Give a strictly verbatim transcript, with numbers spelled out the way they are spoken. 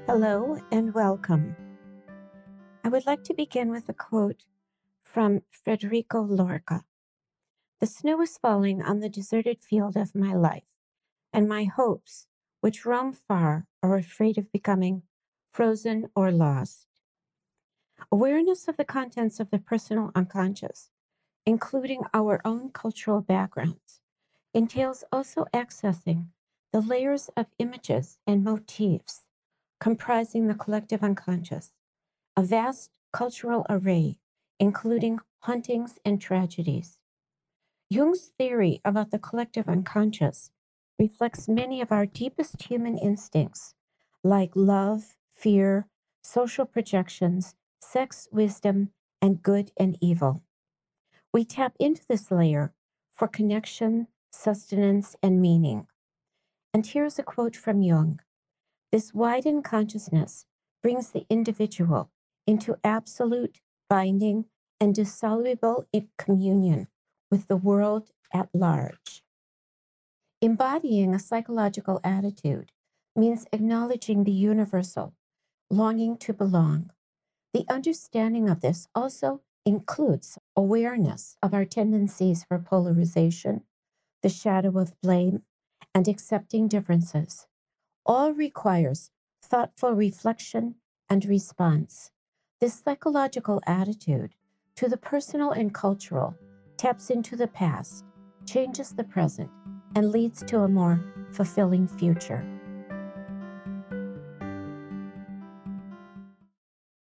Hello and welcome. I would like to begin with a quote from Federico Lorca. The snow is falling on the deserted field of my life, and my hopes, which roam far, are afraid of becoming frozen or lost. Awareness of the contents of the personal unconscious, including our own cultural backgrounds, entails also accessing the layers of images and motifs comprising the collective unconscious, a vast cultural array, including hauntings and tragedies. Jung's theory about the collective unconscious reflects many of our deepest human instincts, like love, fear, social projections, sex, wisdom, and good and evil. We tap into this layer for connection, sustenance, and meaning. And here's a quote from Jung. This widened consciousness brings the individual into absolute, binding, and dissoluble communion with the world at large. Embodying a psychological attitude means acknowledging the universal, longing to belong. The understanding of this also includes awareness of our tendencies for polarization, the shadow of blame, and accepting differences. All requires thoughtful reflection and response. This psychological attitude to the personal and cultural taps into the past, changes the present, and leads to a more fulfilling future.